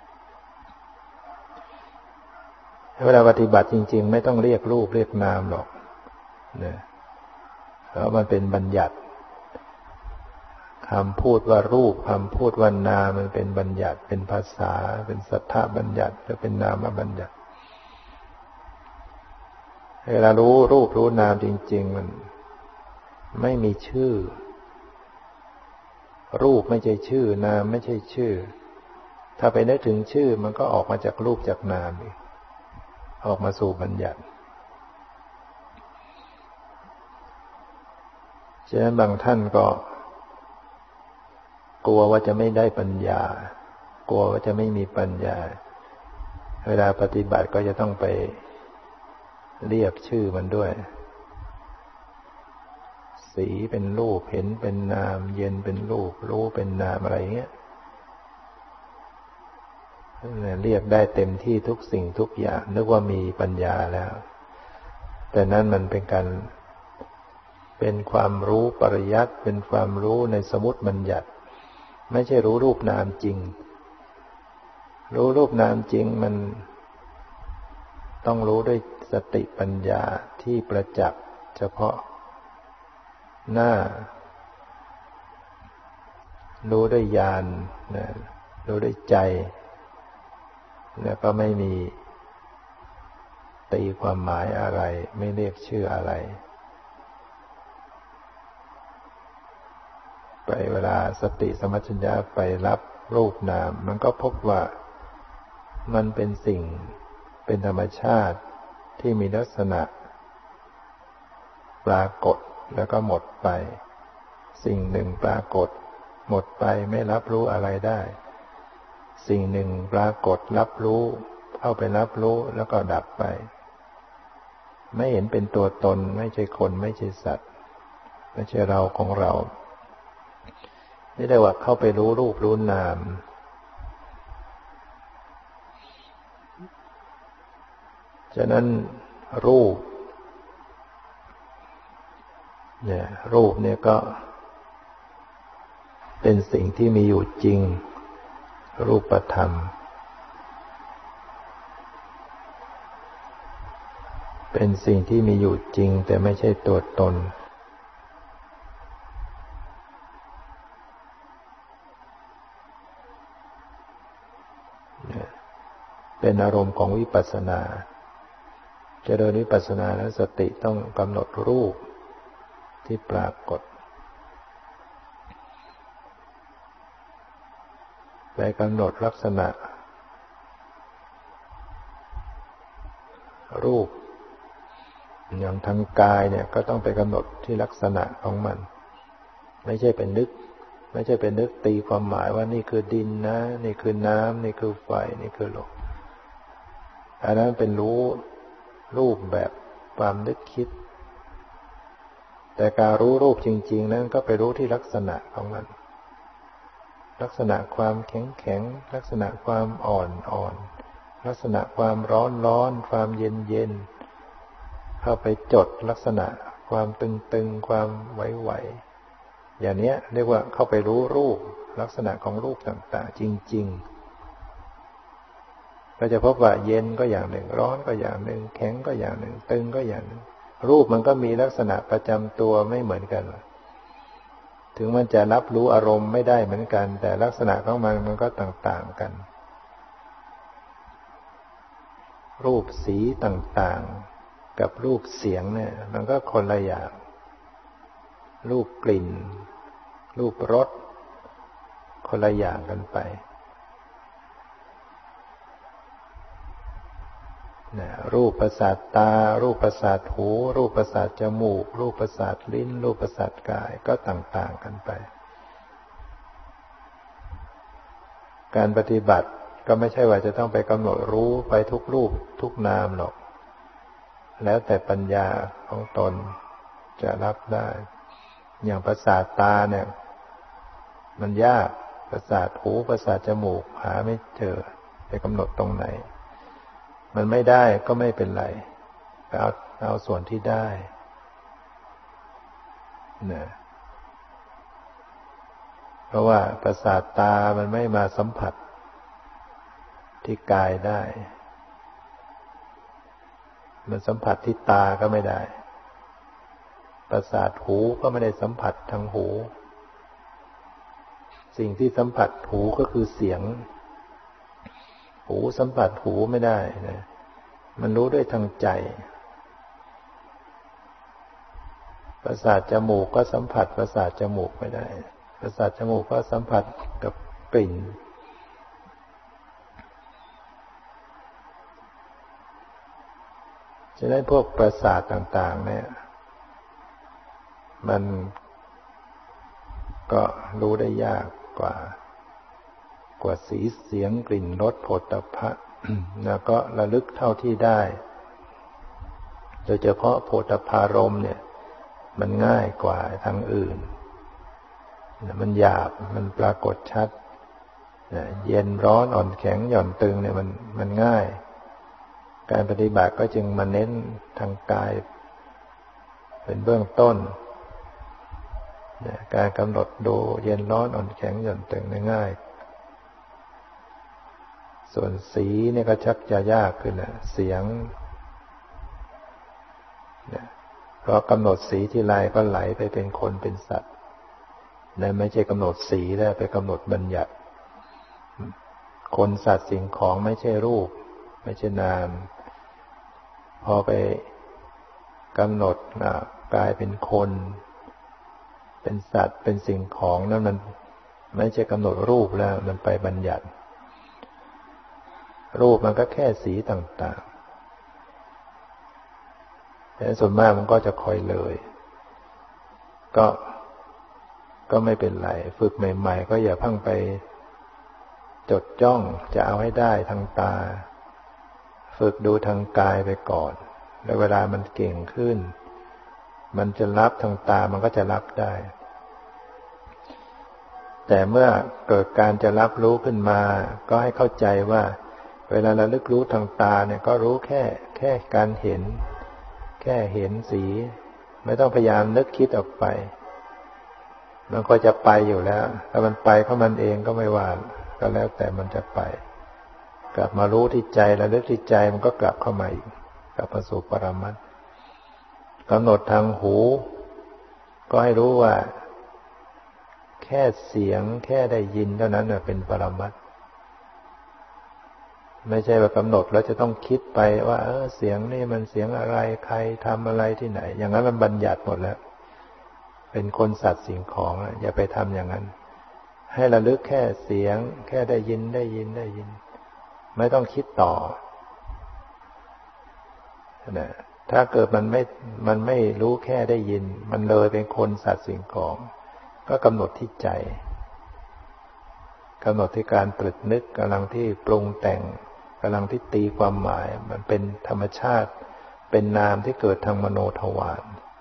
เวลาปฏิบัติจริงๆไม่ต้องเรียกรูปเรียกนามหรอกนะเพราะมันเป็นบัญญัติคำพูดว่ารูปคำพูดว่านามมันเป็นบัญญัติเป็นภาษาเป็นสัทธบัญญัติหรือเป็นนามบัญญัติเวลารู้รูปรู้นามจริงๆมันไม่มีชื่อรูปไม่ใช่ชื่อนามไม่ใช่ชื่อถ้าไปนึกถึงชื่อมันก็ออกมาจากรูปจากนามอีกออกมาสู่บัญญัติฉะนั้นบางท่านก็กลัวว่าจะไม่ได้ปัญญากลัวว่าจะไม่มีปัญญาเวลาปฏิบัติก็จะต้องไปเรียกชื่อมันด้วยสีเป็นรูปเห็นเป็นนามเย็นเป็นรูปรู้เป็นนามอะไรเงี้ยเรียกได้เต็มที่ทุกสิ่งทุกอย่างนึกว่ามีปัญญาแล้วแต่นั้นมันเป็นการเป็นความรู้ปริยัติเป็นความรู้ในสมมุติบัญญัติไม่ใช่รู้รูปนามจริงรู้รูปนามจริงมันต้องรู้ด้วยสติปัญญาที่ประจักษ์เฉพาะหน้ารู้ด้วยญาณนะรู้ด้วยใจแล้วก็ไม่มีตีความหมายอะไรไม่เรียกชื่ออะไรไปเวลาสติสัมปชัญญะไปรับรูปนามมันก็พบว่ามันเป็นสิ่งเป็นธรรมชาติที่มีลักษณะปรากฏแล้วก็หมดไปสิ่งหนึ่งปรากฏหมดไปไม่รับรู้อะไรได้สิ่งหนึ่งปรากฏรับรู้เข้าไปรับรู้แล้วก็ดับไปไม่เห็นเป็นตัวตนไม่ใช่คนไม่ใช่สัตว์ไม่ใช่เราของเรานี่เรียกว่าเข้าไปรู้รูปรู้นามฉะนั้นรูปเนี่ยรูปเนี่ยก็เป็นสิ่งที่มีอยู่จริงรูปธรรมเป็นสิ่งที่มีอยู่จริงแต่ไม่ใช่ตัวตนเป็นอารมณ์ของวิปัสสนาเจริญวิปัสสนาแล้วสติต้องกำหนดรูปที่ปรากฏไปกำหนดลักษณะรูปอย่างทางกายเนี่ยก็ต้องไปกำหนดที่ลักษณะของมันไม่ใช่เป็นนึกไม่ใช่เป็นนึกตีความหมายว่านี่คือดินนะนี่คือน้ำนี่คือไฟนี่คือลมอันนั้นเป็นรู้รูปแบบความนึกคิดแต่การรู้รูปจริงๆนั้นก็ไปรู้ที่ลักษณะของมันลักษณะความแข็งแข็งลักษณะความอ่อนอ่อนลักษณะความร้อนร้อนความเย็นเย็นเข้าไปจดลักษณะความตึงตึงความไหวไหวอย่างนี้เรียกว่าเข้าไปรู้รูปลักษณะของรูปต่างๆจริงๆก็จะพบว่าเย็นก็อย่างหนึ่งร้อนก็อย่างหนึ่งแข็งก็อย่างหนึ่งตึงก็อย่างหนึ่งรูปมันก็มีลักษณะประจำตัวไม่เหมือนกันถึงมันจะรับรู้อารมณ์ไม่ได้เหมือนกันแต่ลักษณะของมันมันก็ต่างๆกันรูปสีต่างๆกับรูปเสียงเนี่ยมันก็คนละอย่างรูปกลิ่นรูปรสคนละอย่างกันไปนะรูปประสาทตารูปประสาทหูรูปประสาทจมูกรูปประสาทลิ้นรูปประสาทกายก็ต่างๆกันไปการปฏิบัติก็ไม่ใช่ว่าจะต้องไปกำหนดรู้ไปทุกรูปทุกนามหรอกแล้วแต่ปัญญาของตนจะรับได้อย่างประสาทตาเนี่ยมันยากประสาทหูประสาทจมูกหาไม่เจอไปกำหนดตรงไหนมันไม่ได้ก็ไม่เป็นไรเอาเอาส่วนที่ได้นะเพราะว่าประสาทตามันไม่มาสัมผัสที่กายได้มันสัมผัสที่ตาก็ไม่ได้ประสาทหูก็ไม่ได้สัมผัสทางหูสิ่งที่สัมผัสหูก็คือเสียงหูสัมผัสหูไม่ได้นะมันรู้ด้วยทางใจประสาทจมูกก็สัมผัสประสาทจมูกไม่ได้ประสาทจมูกก็สัมผัสกับกลิ่นฉะนั้นพวกประสาทต่างๆเนี่ยมันก็รู้ได้ยากกว่ากว่าสีเสียงกลิ่นรสโผฏฐัพพะ แล้วก็ระลึกเท่าที่ได้โดยเฉพาะโผฏฐัพพารมณ์เนี่ยมันง่ายกว่าทางอื่นมันหยาบมันปรากฏชัดเย็นร้อนอ่อนแข็งหย่อนตึงเนี่ยมันมันง่ายการปฏิบัติก็จึงมาเน้นทางกายเป็นเบื้องต้นการกำหนดดูเย็นร้อนอ่อนแข็งหย่อนตึงง่ายส่วนสีเนี่ยก็ชักจะยากขึ้นนะเสียงเพราะกำหนดสีที่ไรก็ไหลไปเป็นคนเป็นสัตว์นั่นไม่ใช่กำหนดสีแล้วไปกำหนดบัญญัติคนสัตว์สิ่งของไม่ใช่รูปไม่ใช่นามพอไปกำหนดกลายเป็นคนเป็นสัตว์เป็นสิ่งของนั้นมันไม่ใช่กำหนดรูปแล้วมันไปบัญญัติรูปมันก็แค่สีต่างๆแต่ส่วนมากมันก็จะคอยเลยก็ก็ไม่เป็นไรฝึกใหม่ๆก็อย่าเพิ่งไปจดจ้องจะเอาให้ได้ทางตาฝึกดูทางกายไปก่อนแล้วเวลามันเก่งขึ้นมันจะรับทางตามันก็จะรับได้แต่เมื่อเกิดการจะรับรู้ขึ้นมาก็ให้เข้าใจว่าเวลาระลึกรู้ทางตาเนี่ยก็รู้แค่แค่การเห็นแค่เห็นสีไม่ต้องพยายามนึกคิดออกไปมันก็จะไปอยู่แล้วถ้ามันไปเพราะมันเองก็ไม่ว่าก็แล้วแต่มันจะไปกลับมารู้ที่ใจระลึกที่ใจมันก็กลับเข้ามาอีกกลับมาสู่ปรมัตถ์กำหนดทางหูก็ให้รู้ว่าแค่เสียงแค่ได้ยินเท่านั้นน่ะเป็นปรมัตถ์ไม่ใช่ว่ากำหนดแล้วจะต้องคิดไปว่าเออเสียงนี่มันเสียงอะไรใครทำอะไรที่ไหนอย่างนั้นมันบัญญัติหมดแล้วเป็นคนสัตว์สิ่งของอย่าไปทำอย่างนั้นให้ระลึกแค่เสียงแค่ได้ยินได้ยินได้ยินไม่ต้องคิดต่อนะถ้าเกิดมันไม่มันไม่รู้แค่ได้ยินมันเลยเป็นคนสัตว์สิ่งของก็กำหนดที่ใจกำหนดที่การตรึกนึกกำลังที่ปรุงแต่งกำลังที่ตีความหมายมันเป็นธรรมชาติเป็นนามที่เกิดทางมโนทวาร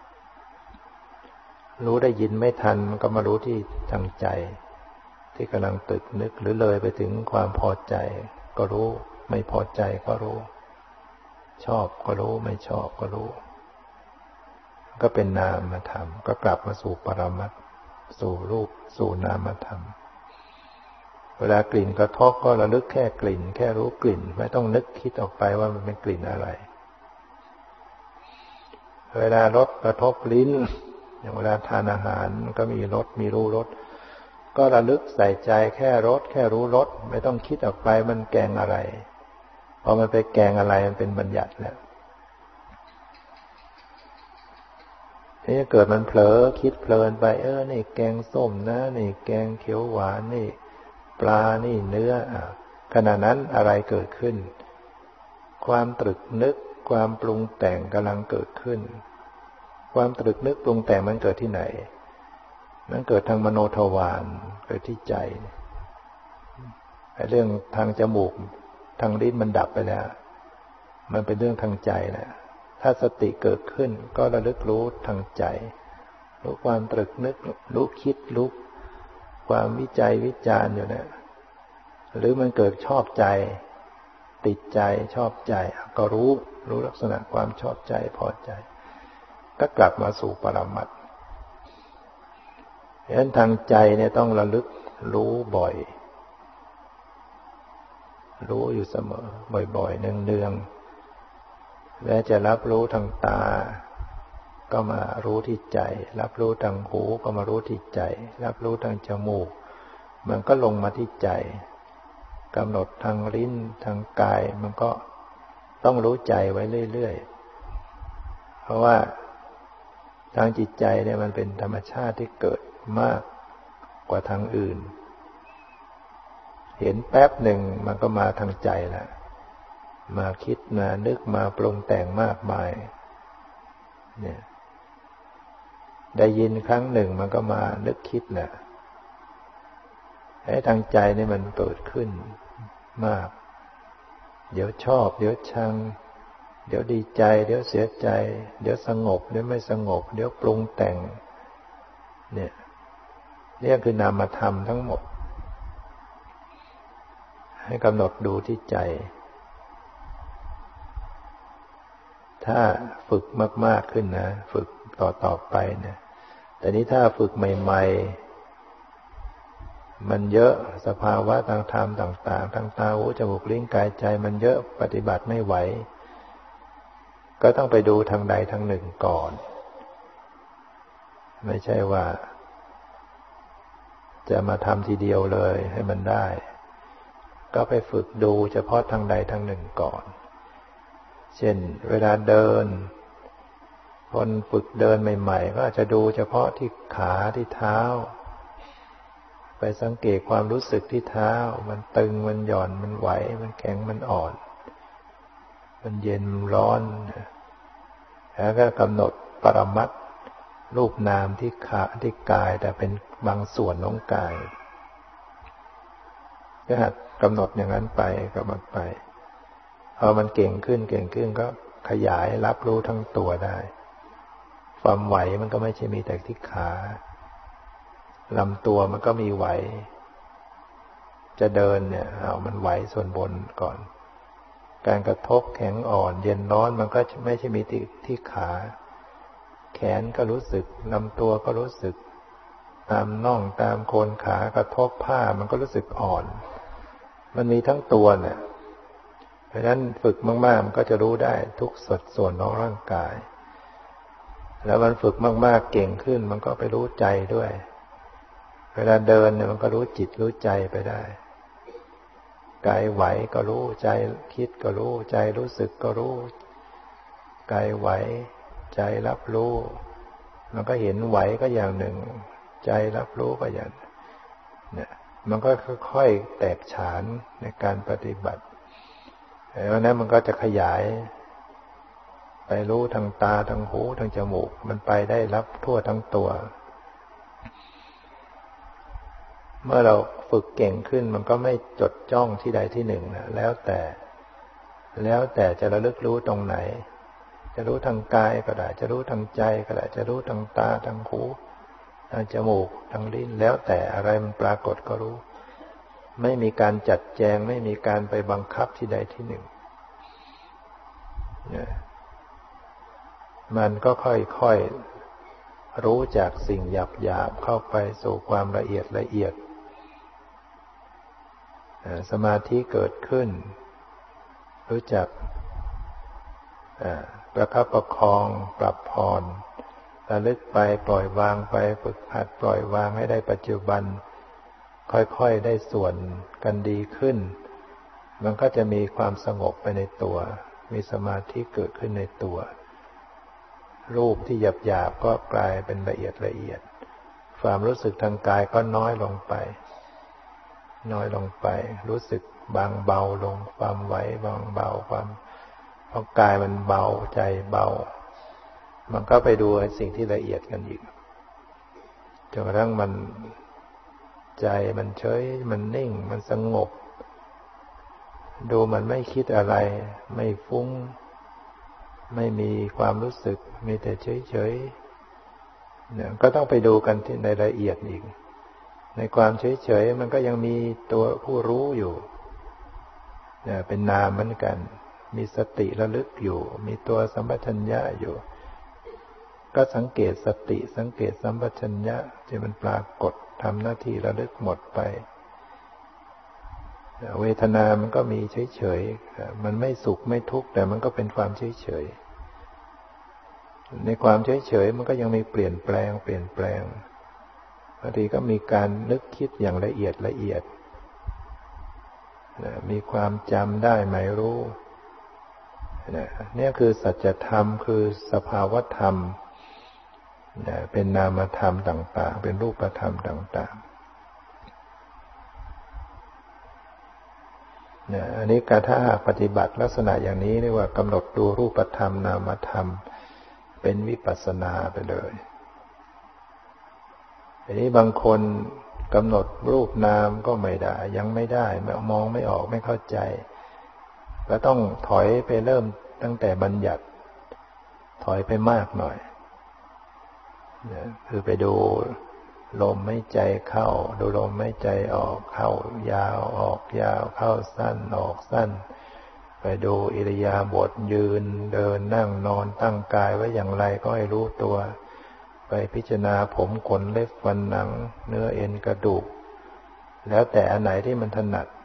รู้ได้ยินไม่ทันมันก็มารู้ที่ทางใจที่กำลังตรึกนึกหรือเลยไปถึงความพอใจก็รู้ไม่พอใจก็รู้ชอบก็รู้ไม่ชอบก็รู้ก็เป็นนามธรรมก็กลับมาสู่ปรมัตถ์สู่รูปสู่นามธรรมเวลากลิ่นกระทบก็ระลึกแค่กลิ่นแค่รู้กลิ่นไม่ต้องนึกคิดออกไปว่ามันเป็นกลิ่นอะไรเวลารสกระทบลิ้นอย่างเวลาทานอาหารก็มีรสมีรู้รสก็ระลึกใส่ใจแค่รสแค่รู้รสไม่ต้องคิดออกไปมันแกงอะไรพอมันไปแกงอะไรมันเป็นบัญญัติแล้วทีนี้เกิดมันเผลอคิดเพลินไปเออนี่แกงส้มนะนี่แกงเขียวหวานนี่ปลานี่เนื้ออ่ะขณะนั้นอะไรเกิดขึ้นความตรึกนึกความปรุงแต่งกำลังเกิดขึ้นความตรึกนึกปรุงแต่งมันเกิดที่ไหนมันเกิดทางมโนทวารเกิดที่ใจไอ้เรื่องทางจมูกทางลิ้นมันดับไปแล้วมันเป็นเรื่องทางใจแหละทถ้าสติเกิดขึ้นก็ระลึกรู้ทางใจรู้ความตรึกนึกรู้คิดรู้ความวิจัยวิจารณ์อยู่เนี่ยหรือมันเกิดชอบใจติดใจชอบใจก็รู้รู้ลักษณะความชอบใจพอใจก็กลับมาสู่ปรมัตถ์เพราะฉะนั้นทางใจเนี่ยต้องระลึกรู้บ่อยรู้อยู่เสมอบ่อยๆเนืองๆและจะรับรู้ทางตาก็มารู้ที่ใจรับรู้ทางหูก็มารู้ที่ใจรับรู้ทางจมูกมันก็ลงมาที่ใจกำหนดทางลิ้นทางกายมันก็ต้องรู้ใจไว้เรื่อยๆเพราะว่าทางจิตใจเนี่ยมันเป็นธรรมชาติที่เกิดมากกว่าทางอื่นเห็นแป๊บหนึ่งมันก็มาทางใจแล้วมาคิดมานึกมาปรุงแต่งมากมายเนี่ยได้ยินครั้งหนึ่งมันก็มานึกคิดแหละไอ้ทางใจนี่มันเกิดขึ้นมากเดี๋ยวชอบเดี๋ยวชังเดี๋ยวดีใจเดี๋ยวเสียใจเดี๋ยวสงบเดี๋ยวไม่สงบเดี๋ยวปรุงแต่งเนี่ยนี่คือนามธรรมทั้งหมดให้กำหนดดูที่ใจถ้าฝึกมากๆขึ้นนะฝึกต่อๆไปเนี่ยแต่นี้ถ้าฝึกใหม่ๆมันเยอะสภาวะทางธรรมต่างๆทางตาหูจมูกลิ้นกายใจมันเยอะปฏิบัติไม่ไหวก็ต้องไปดูทางใดทางหนึ่งก่อนไม่ใช่ว่าจะมาทำทีเดียวเลยให้มันได้ก็ไปฝึกดูเฉพาะทางใดทางหนึ่งก่อนเช่นเวลาเดินคนฝึกเดินใหม่ๆก็อาจจะดูเฉพาะที่ขาที่เท้าไปสังเกตความรู้สึกที่เท้ามันตึงมันหย่อนมันไหวมันแข็งมันอ่อนมันเย็นร้อนแล้วก็กำหนดปรมัตถ์รูปนามที่ขาที่กายแต่เป็นบางส่วนของกายก็หัดกำหนดอย่างนั้นไปกำหนดไปพอมันเก่งขึ้นเก่งขึ้นก็ขยายรับรู้ทั้งตัวได้ความไหวมันก็ไม่ใช่มีแต่ที่ขาลำตัวมันก็มีไหวจะเดินเนี่ยเอามันไหวส่วนบนก่อนการกระทบแข็งอ่อนเย็นร้อนมันก็ไม่ใช่มีที่ที่ขาแขนก็รู้สึกลำตัวก็รู้สึกตามน่องตามโคนขากระทบผ้ามันก็รู้สึกอ่อนมันมีทั้งตัวเนี่ยเพราะฉะนั้นฝึกมากๆมันก็จะรู้ได้ทุกสัดส่วนของร่างกายแล้วมันฝึกมากๆเก่งขึ้นมันก็ไปรู้ใจด้วยเวลาเดินเนี่ยมันก็รู้จิตรู้ใจไปได้กายไหวก็รู้ใจคิดก็รู้ใจรู้สึกก็รู้กายไหวใจรับรู้มันก็เห็นไหวก็อย่างหนึ่งใจรับรู้ก็อย่างเนี่ยมันก็ค่อยๆแตกฉานในการปฏิบัติแล้วนั้นมันก็จะขยายไปรู้ทางตาทางหูทางจมูกมันไปได้รับทั่วทั้งตัวเมื่อเราฝึกเก่งขึ้นมันก็ไม่จดจ้องที่ใดที่หนึ่งนะแล้วแต่แล้วแต่จะระลึกรู้ตรงไหนจะรู้ทางกายก็ได้จะรู้ทางใจก็ได้จะรู้ทางตาทางหูทางจมูกทางลิ้นแล้วแต่อะไรมันปรากฏก็รู้ไม่มีการจัดแจงไม่มีการไปบังคับที่ใดที่หนึ่งมันก็ค่อยๆรู้จากสิ่งหยาบๆเข้าไปสู่ความละเอียดละเอียดสมาธิเกิดขึ้นรู้จักประคับประคองปรับผ่อนระลึกไปปล่อยวางไปฝึกหัดปล่อยวางให้ได้ปัจจุบันค่อยๆได้ส่วนกันดีขึ้นมันก็จะมีความสงบไปในตัวมีสมาธิเกิดขึ้นในตัวรูปที่หยาบๆก็กลายเป็นละเอียดละเอียดความรู้สึกทางกายก็น้อยลงไปน้อยลงไปรู้สึกบางเบาลงความไหวบางเบาความเพราะกายมันเบาใจเบามันก็ไปดูสิ่งที่ละเอียดกันอีกจนกระทั่งมันใจมันเฉยมันนิ่งมันสงบดูมันไม่คิดอะไรไม่ฟุ้งไม่มีความรู้สึกมีแต่เฉยๆเนี่ยก็ต้องไปดูกันที่ในรายละเอียดอีกในความเฉยๆมันก็ยังมีตัวผู้รู้อยู่เนี่ยเป็นนามเหมือนกันมีสติระลึกอยู่มีตัวสัมปชัญญะอยู่ก็สังเกตสติสังเกตสัมปชัญญะที่มันปรากฏทำหน้าที่ระลึกหมดไปเวทนามันก็มีเฉยๆมันไม่สุขไม่ทุกข์แต่มันก็เป็นความเฉยๆในความเฉยๆมันก็ยังมีเปลี่ยนแปลงเปลี่ยนแปลงบางทีก็มีการนึกคิดอย่างละเอียดละเอียดมีความจำได้หมายรู้นี่คือสัจธรรมคือสภาวธรรมเป็นนามธรรมต่างๆเป็นรูปธรรมต่างๆอันนี้การถ้าหากปฏิบัติลักษณะอย่างนี้เรียกว่ากำหนดดูรูปธรรมนามธรรมเป็นวิปัสสนาไปเลยอันนี้บางคนกำหนดรูปนามก็ไม่ได้ยังไม่ได้มองไม่ออกไม่เข้าใจก็ต้องถอยไปเริ่มตั้งแต่บัญญัติถอยไปมากหน่อยคือไปดูลมหายใจเข้าดูลมหายใจออกเข้ายาวออกยาวเข้าสั้นออกสั้นไปดูอิริยาบถยืนเดินนั่งนอนตั้งกายไว้อย่างไรก็ให้รู้ตัวไปพิจารณาผมขนเล็บฟันหนังเนื้อเอ็นกระดูกแล้วแต่อันไหนที่มันถนัด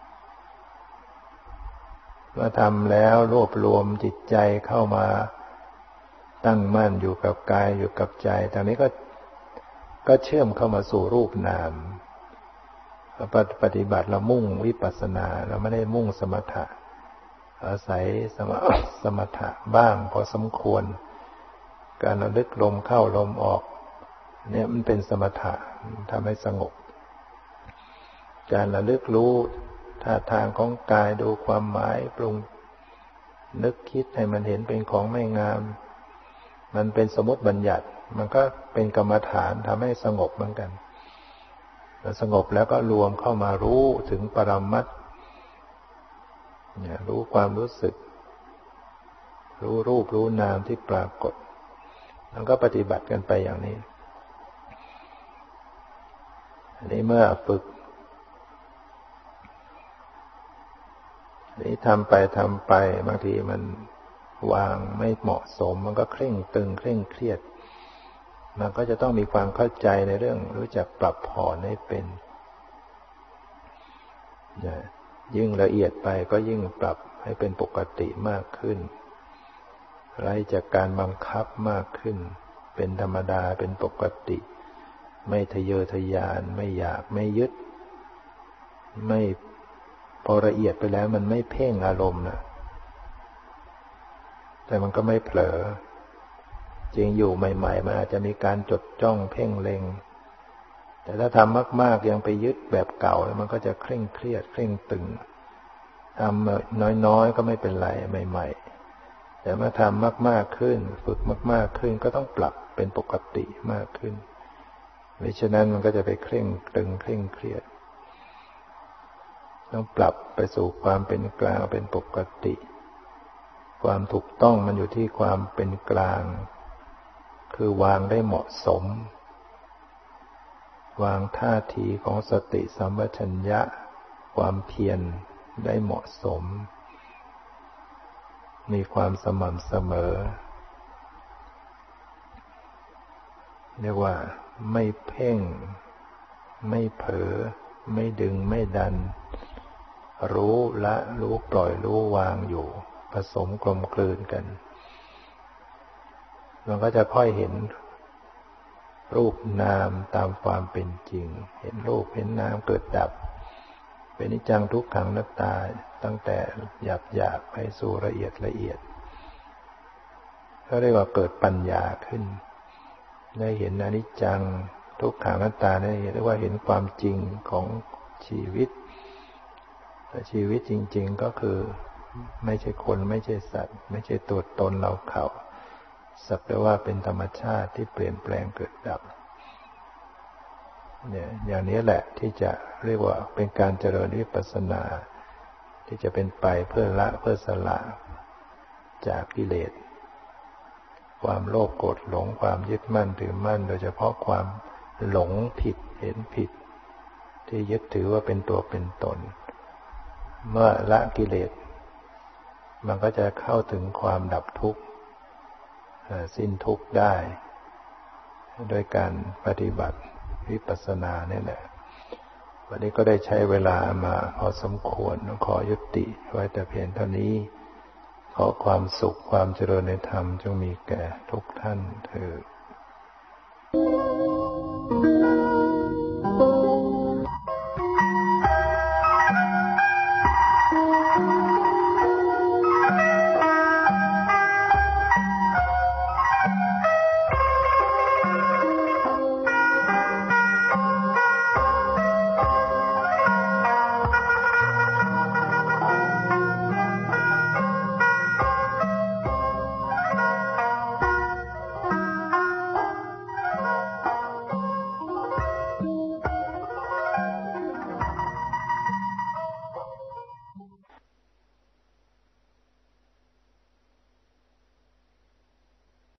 เมื่อทำแล้วรวบรวมจิตใจเข้ามาตั้งมั่นอยู่กับกายอยู่กับใจตอนนี้ก็ก็เชื่อมเข้ามาสู่รูปนามปฏิบัติเรามุ่งวิปัสสนาเราไม่ได้มุ่งสมถะอาศัยสมสมถะบ้างพอสมควรการระลึกลมเข้าลมออกเนี่ยมันเป็นสมถะทำให้สงบการระลึกรู้ท่าทางของกายดูความหมายปรุงนึกคิดให้มันเห็นเป็นของไม่งามมันเป็นสมมติบัญญัติมันก็เป็นกรรมฐานทำให้สงบเหมือนกันสงบแล้วก็รวมเข้ามารู้ถึงปรมัตถ์เนี่ยรู้ความรู้สึกรู้รูปรู้นามที่ปรากฏแล้วก็ปฏิบัติกันไปอย่างนี้อันนี้เมื่อฝึกนี่ทำไปทำไปบางทีมันวางไม่เหมาะสมมันก็เคร่งตึงเคร่งเครียดมันก็จะต้องมีความเข้าใจในเรื่องรู้จักปรับผ่อนให้เป็นยิ่งละเอียดไปก็ยิ่งปรับให้เป็นปกติมากขึ้นไร้จากการบังคับมากขึ้นเป็นธรรมดาเป็นปกติไม่ทะเยอทะยานไม่อยากไม่ยึดไม่พอละเอียดไปแล้วมันไม่เพ่งอารมณ์นะแต่มันก็ไม่เผลอจริงอยู่ใหม่ๆมันอาจจะมีการจดจ้องเพ่งเล็งแต่ถ้าทำมากๆยังไปยึดแบบเก่าแล้วมันก็จะเคร่งเครียดเคร่งตึงทำน้อยๆก็ไม่เป็นไรใหม่ๆแต่เมื่อทำมากๆขึ้นฝึกมากๆขึ้นก็ต้องปรับเป็นปกติมากขึ้นไม่ฉะนั้นมันก็จะไปเคร่งตึงเคร่งเครียดต้องปรับไปสู่ความเป็นกลางเป็นปกติความถูกต้องมันอยู่ที่ความเป็นกลางคือวางได้เหมาะสมวางท่าทีของสติสัมปชัญญะความเพียรได้เหมาะสมมีความสม่ำเสมอเรียกว่าไม่เพ่งไม่เผลอไม่ดึงไม่ดันรู้ละรู้ปล่อยรู้วางอยู่ผสมกลมกลืนกันมันก็จะค่อยเห็นรูปนามตามความเป็นจริงเห็นรูปเห็นนามเกิดดับเป็นนิจจังทุกขังอนัตตาตั้งแต่หยาบหยาบไปสู่ละเอียดละเอียดก็เรียกว่าเกิดปัญญาขึ้นได้เห็นอนิจจังทุกขังอนัตตาได้เรียกว่าเห็นความจริงของชีวิตชีวิตจริงๆก็คือไม่ใช่คนไม่ใช่สัตว์ไม่ใช่ตัวตนเราเขาสักแต่ว่าเป็นธรรมชาติที่เปลี่ยนแปลงเกิดดับเนี่ยอย่างนี้แหละที่จะเรียกว่าเป็นการเจริญวิปัสสนา ที่จะเป็นไปเพื่อละเพื่อสละจากกิเลสความโลภโกรธหลงความยึดมั่นถือมั่นโดยเฉพาะความหลงผิดเห็นผิดที่ยึดถือว่าเป็นตัวเป็นตนเมื่อละกิเลสมันก็จะเข้าถึงความดับทุกข์สิ้นทุกข์ได้โดยการปฏิบัติวิปัสสนาเนี่ยแหละวันนี้ก็ได้ใช้เวลามาพอสมควรขอยุติไว้แต่เพียงเท่านี้ขอความสุขความเจริญในธรรมจงมีแก่ทุกท่านเถิด